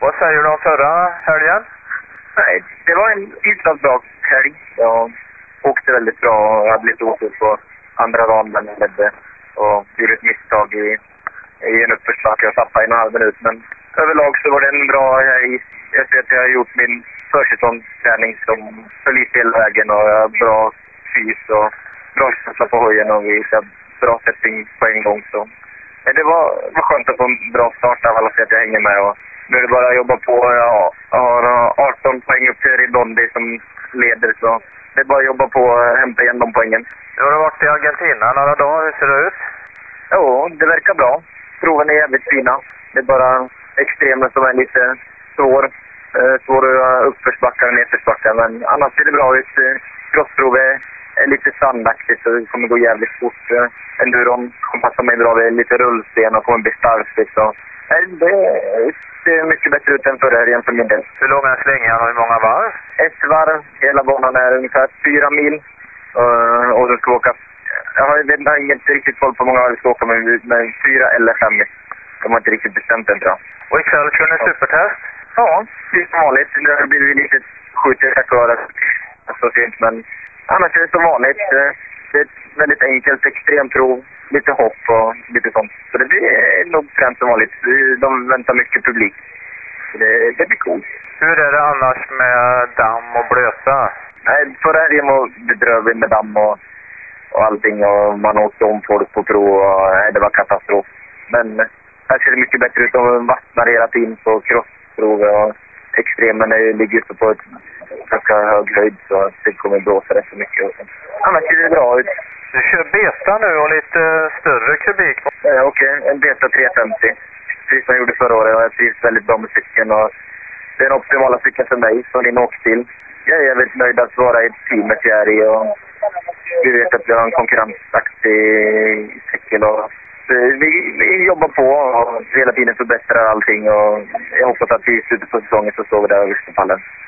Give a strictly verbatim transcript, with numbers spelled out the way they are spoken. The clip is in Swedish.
Vad säger du om förra helgen? Nej, det var en hyfsat bra helg. Jag åkte väldigt bra och hade lite otur på andra dagen när jag ledde. Och gjorde ett misstag i, i en uppförsbacke och tappade en halv minut. Men överlag så var det en bra helg. Jag ser att jag har gjort min försäsongsträning som höll i hela vägen och jag har bra fys och bra känsla på hojen och vi har bra setting på en gång. Så. Det var, var skönt att få en bra start av alla sätt att jag hänger med och nu är det bara att jobba på. Jag har arton poäng upp till Ribondi som leder så det är bara att jobba på och hämta igen de poängen. Nu har du varit i Argentina några dagar, hur ser det ut? Jo, det verkar bra. Proven är jävligt fina. Det är bara extremen som är lite svår. Eh, svåra uppförsbackar och nedförsbackar. Men annars ser det bra ut. Crossprovet är lite sandaktigt så det kommer gå jävligt fort. Eh, Enduron kommer passa mig bra. Det är lite rullsten och kommer bli starkt. Så. Eh, det ser mycket bättre ut än förra helgen för min del. Hur lång är slingan och hur många varv? Ett varv. Hela banan är ungefär fyra mil. Uh, och så ska vi åka. Jag har, jag har inte riktigt koll på många varv vi ska åka med, med fyra eller fem. De har inte riktigt bestämt än tror jag. Och ikväll kör ni supertest? Ja, det är som vanligt. Nu blir det lite skjutigt kvar så sent, men annars är det som vanligt. Det är ett väldigt enkelt extremprov, lite hopp och lite sånt. Så det blir nog främst som vanligt. De väntar mycket publik. Så det, det blir coolt. Hur är det annars med damm och blöta? Nej, förra helgen var bedrövligt med damm och, och allting och man åkte om folk på prov och nej, det var katastrof. Men här ser det mycket bättre ut. De vattnar hela tiden på crossprov och extremen ligger uppe på ett ganska hög höjd så det kommer blåsa rätt så mycket. Annars ser det bra ut. Du kör beta nu och lite större kubik. Ja, okej. Okay. En beta tre femtio. Precis som jag gjorde förra året och jag trivs väldigt bra med cykeln och det är den optimala cykeln för mig som din åkstil. Jag är väldigt nöjd att vara i ett team med jag är i och vi vet att vi har en konkurrensaktig cykel och vi, vi jobbar på och hela tiden förbättrar allting och jag hoppas att vi i slutet på säsongen så står vi där och lyfter pallen.